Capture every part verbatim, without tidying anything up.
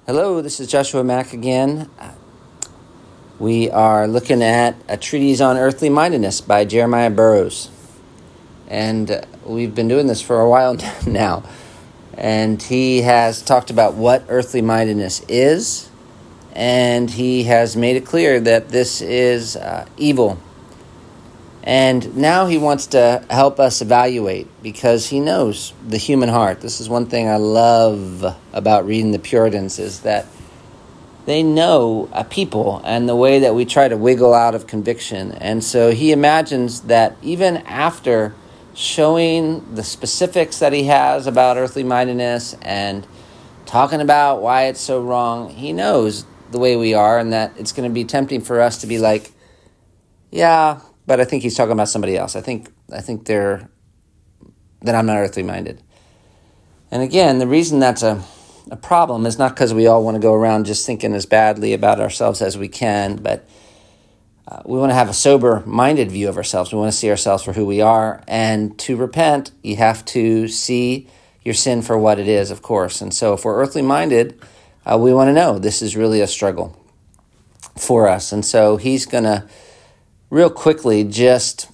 Hello, this is Joshua Mack again. We are looking at a treatise on earthly mindedness by Jeremiah Burroughs. And uh, we've been doing this for a while now. And he has talked about what earthly mindedness is. And he has made it clear that this is uh, evil. And now he wants to help us evaluate because he knows the human heart. This is one thing I love about reading the Puritans is that they know a people and the way that we try to wiggle out of conviction. And so he imagines that even after showing the specifics that he has about earthly mindedness and talking about why it's so wrong, he knows the way we are and that it's going to be tempting for us to be like, yeah, but I think he's talking about somebody else. I think I think they're that I'm not earthly minded. And again, the reason that's a, a problem is not because we all want to go around just thinking as badly about ourselves as we can, but uh, we want to have a sober-minded view of ourselves. We want to see ourselves for who we are. And to repent, you have to see your sin for what it is, of course. And so if we're earthly minded, uh, we want to know this is really a struggle for us. And so he's going to real quickly just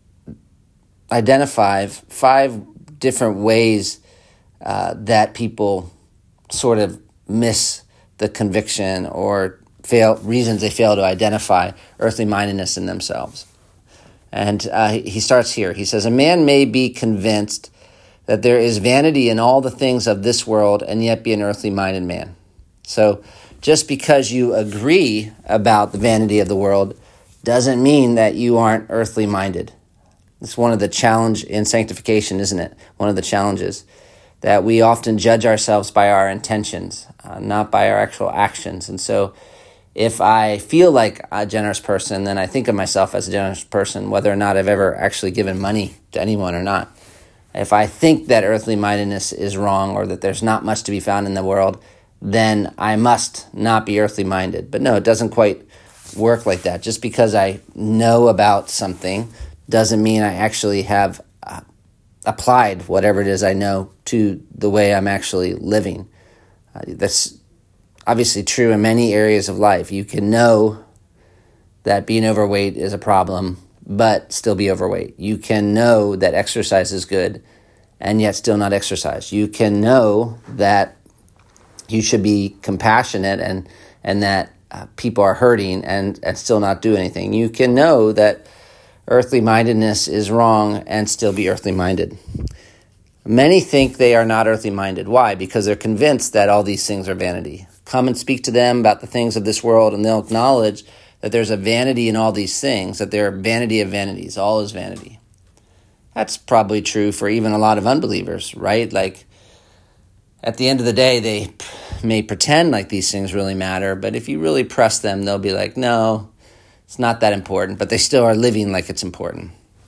identify five different ways uh, that people sort of miss the conviction or fail reasons they fail to identify earthly mindedness in themselves. And uh, he starts here. He says, a man may be convinced that there is vanity in all the things of this world and yet be an earthly minded man. So just because you agree about the vanity of the world doesn't mean that you aren't earthly minded. It's one of the challenge in sanctification, isn't it? One of the challenges that we often judge ourselves by our intentions, uh, not by our actual actions. And so if I feel like a generous person, then I think of myself as a generous person, whether or not I've ever actually given money to anyone or not. If I think that earthly mindedness is wrong or that there's not much to be found in the world, then I must not be earthly minded. But no, it doesn't quite work like that. Just because I know about something doesn't mean I actually have uh, applied whatever it is I know to the way I'm actually living. Uh, that's obviously true in many areas of life. You can know that being overweight is a problem, but still be overweight. You can know that exercise is good and yet still not exercise. You can know that you should be compassionate and, and that Uh, people are hurting and, and still not do anything. You can know that earthly mindedness is wrong and still be earthly minded. Many think they are not earthly minded. Why? Because they're convinced that all these things are vanity. Come and speak to them about the things of this world and they'll acknowledge that there's a vanity in all these things, that they're vanity of vanities. All is vanity. That's probably true for even a lot of unbelievers, right? Like at the end of the day, they may pretend like these things really matter, but if you really press them, they'll be like, no, it's not that important, but they still are living like it's important.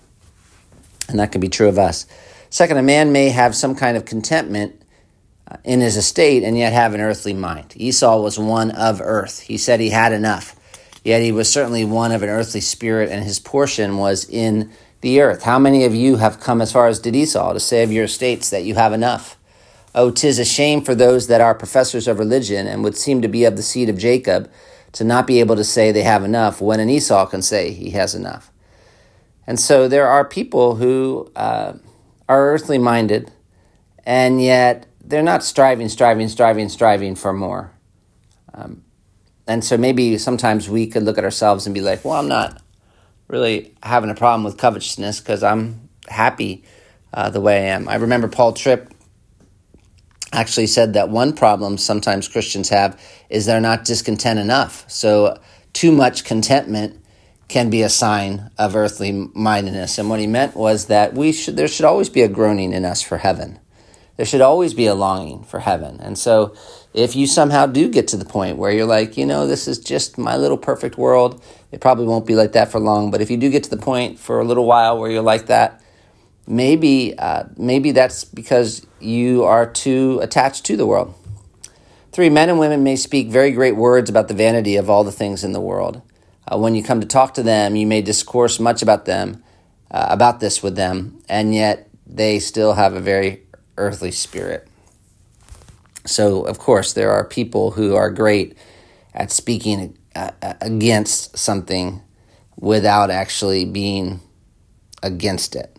And that can be true of us. Second, a man may have some kind of contentment in his estate and yet have an earthly mind. Esau was one of earth. He said he had enough, yet he was certainly one of an earthly spirit, and his portion was in the earth. How many of you have come as far as did Esau to say of your estates that you have enough? Oh, 'tis a shame for those that are professors of religion and would seem to be of the seed of Jacob to not be able to say they have enough when an Esau can say he has enough. And so there are people who uh, are earthly minded, and yet they're not striving, striving, striving, striving for more. Um, and so maybe sometimes we could look at ourselves and be like, well, I'm not really having a problem with covetousness because I'm happy uh, the way I am. I remember Paul Tripp actually said that one problem sometimes Christians have is they're not discontent enough. So too much contentment can be a sign of earthly mindedness. And what he meant was that we should there should always be a groaning in us for heaven. There should always be a longing for heaven. And so if you somehow do get to the point where you're like, you know, this is just my little perfect world, it probably won't be like that for long. But if you do get to the point for a little while where you're like that, Maybe uh, maybe that's because you are too attached to the world. Three, men and women may speak very great words about the vanity of all the things in the world. Uh, when you come to talk to them, you may discourse much about them, uh, about this with them, and yet they still have a very earthly spirit. So, of course, there are people who are great at speaking uh, against something without actually being against it.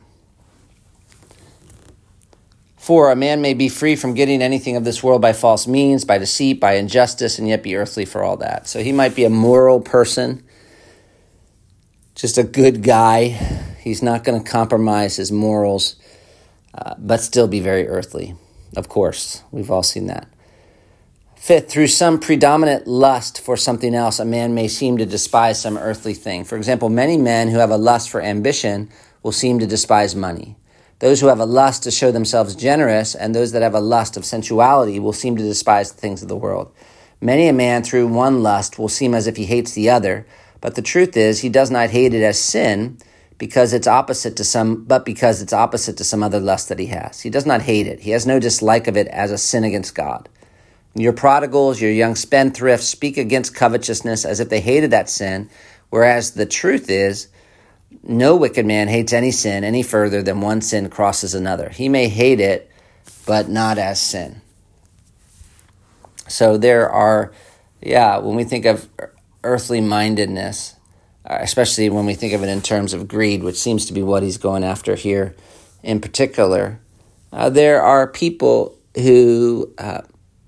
For a man may be free from getting anything of this world by false means, by deceit, by injustice, and yet be earthly for all that. So he might be a moral person, just a good guy. He's not going to compromise his morals, uh, but still be very earthly. Of course, we've all seen that. Fifth, through some predominant lust for something else, a man may seem to despise some earthly thing. For example, many men who have a lust for ambition will seem to despise money. Those who have a lust to show themselves generous and those that have a lust of sensuality will seem to despise the things of the world. Many a man through one lust will seem as if he hates the other, but the truth is he does not hate it as sin because it's opposite to some, but because it's opposite to some other lust that he has. He does not hate it. He has no dislike of it as a sin against God. Your prodigals, your young spendthrifts speak against covetousness as if they hated that sin, whereas the truth is no wicked man hates any sin any further than one sin crosses another. He may hate it, but not as sin. So there are, yeah, when we think of earthly mindedness, especially when we think of it in terms of greed, which seems to be what he's going after here in particular, uh, there are people who uh,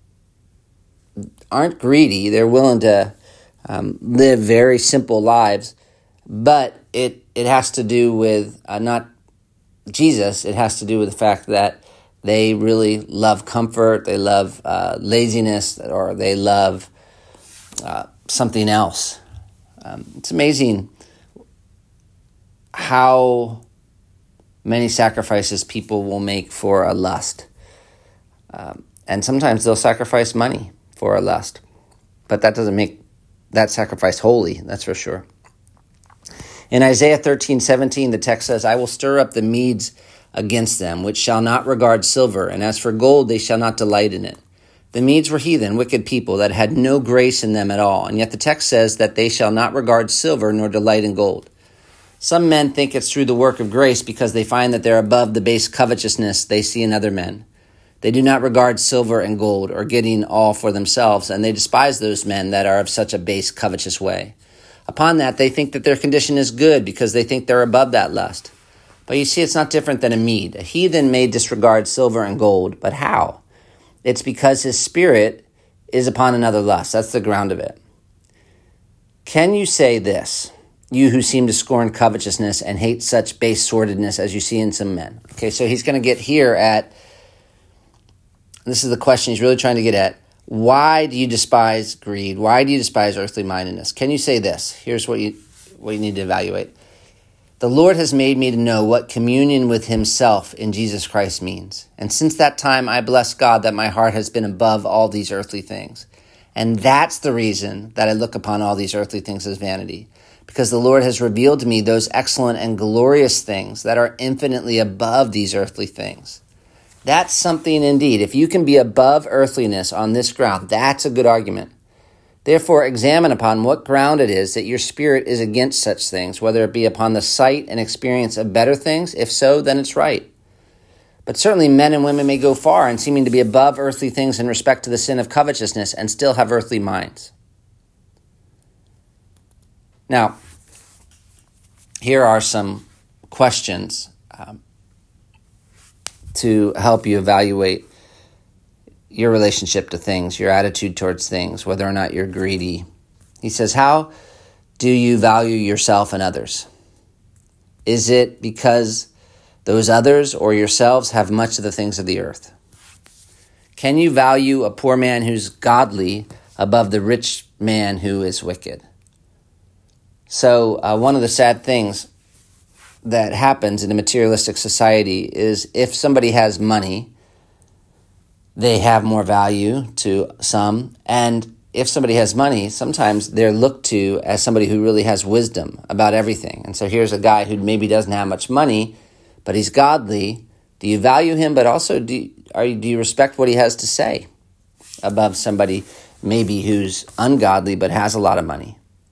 aren't greedy. They're willing to um, live very simple lives, but it it has to do with uh, not Jesus. It has to do with the fact that they really love comfort, they love uh, laziness, or they love uh, something else. Um, it's amazing how many sacrifices people will make for a lust. Um, and sometimes they'll sacrifice money for a lust. But that doesn't make that sacrifice holy, that's for sure. In Isaiah thirteen seventeen, the text says, I will stir up the Medes against them, which shall not regard silver, and as for gold, they shall not delight in it. The Medes were heathen, wicked people that had no grace in them at all, and yet the text says that they shall not regard silver nor delight in gold. Some men think it's through the work of grace because they find that they're above the base covetousness they see in other men. They do not regard silver and gold or getting all for themselves, and they despise those men that are of such a base covetous way. Upon that, they think that their condition is good because they think they're above that lust. But you see, it's not different than a Mede. A heathen may disregard silver and gold, but how? It's because his spirit is upon another lust. That's the ground of it. Can you say this, you who seem to scorn covetousness and hate such base sordidness as you see in some men? Okay, so he's going to get here at, this is the question he's really trying to get at, why do you despise greed? Why do you despise earthly mindedness? Can you say this? Here's what you what you need to evaluate. The Lord has made me to know what communion with himself in Jesus Christ means. And since that time, I bless God that my heart has been above all these earthly things. And that's the reason that I look upon all these earthly things as vanity. Because the Lord has revealed to me those excellent and glorious things that are infinitely above these earthly things. That's something indeed. If you can be above earthliness on this ground, that's a good argument. Therefore, examine upon what ground it is that your spirit is against such things, whether it be upon the sight and experience of better things. If so, then it's right. But certainly men and women may go far in seeming to be above earthly things in respect to the sin of covetousness and still have earthly minds. Now, here are some questions um, to help you evaluate your relationship to things, your attitude towards things, whether or not you're greedy. He says, how do you value yourself and others? Is it because those others or yourselves have much of the things of the earth? Can you value a poor man who's godly above the rich man who is wicked? So uh, one of the sad things that happens in a materialistic society is if somebody has money, they have more value to some. And if somebody has money, sometimes they're looked to as somebody who really has wisdom about everything. And so here's a guy who maybe doesn't have much money, but he's godly. Do you value him, but also do you, are you, do you respect what he has to say above somebody maybe who's ungodly but has a lot of money?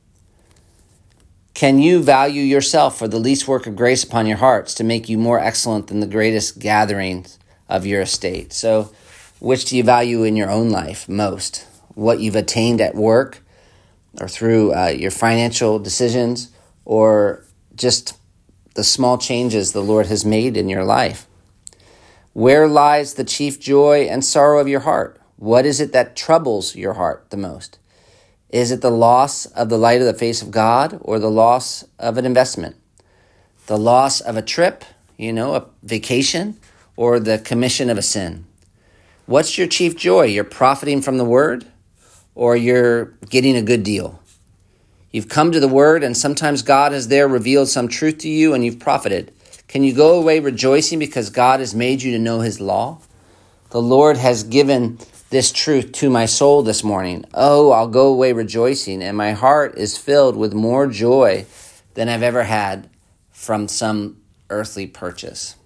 Can you value yourself for the least work of grace upon your hearts to make you more excellent than the greatest gatherings of your estate? So Which do you value in your own life most? What you've attained at work or through uh, your financial decisions, or just the small changes the Lord has made in your life? Where lies the chief joy and sorrow of your heart? What is it that troubles your heart the most? Is it the loss of the light of the face of God, or the loss of an investment? The loss of a trip, you know, a vacation, or the commission of a sin? What's your chief joy? You're profiting from the word, or you're getting a good deal? You've come to the word, and sometimes God has there revealed some truth to you, and you've profited. Can you go away rejoicing because God has made you to know his law? The Lord has given this truth to my soul this morning. Oh, I'll go away rejoicing, and my heart is filled with more joy than I've ever had from some earthly purchase.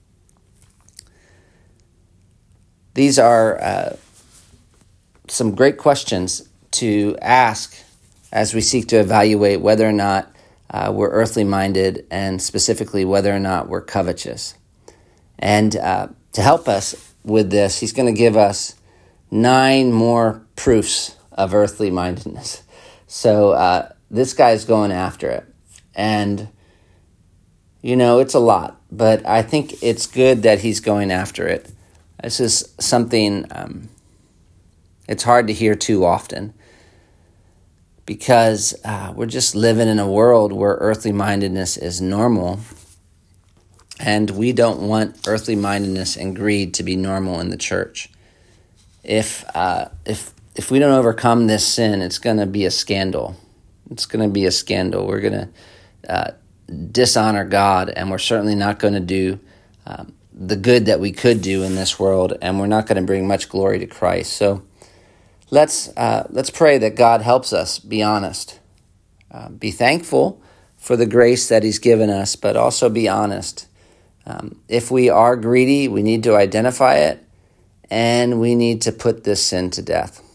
These are uh, some great questions to ask as we seek to evaluate whether or not uh, we're earthly minded, and specifically whether or not we're covetous. And uh, to help us with this, he's going to give us nine more proofs of earthly mindedness. So uh, this guy's going after it. And, you know, it's a lot, but I think it's good that he's going after it. This is something um, it's hard to hear too often, because uh, we're just living in a world where earthly mindedness is normal, and we don't want earthly mindedness and greed to be normal in the church. If uh, if if we don't overcome this sin, it's going to be a scandal. It's going to be a scandal. We're going to uh, dishonor God, and we're certainly not going to do um, the good that we could do in this world, and we're not going to bring much glory to Christ. So let's uh, let's pray that God helps us be honest, uh, be thankful for the grace that he's given us, but also be honest. Um, if we are greedy, we need to identify it, and we need to put this sin to death.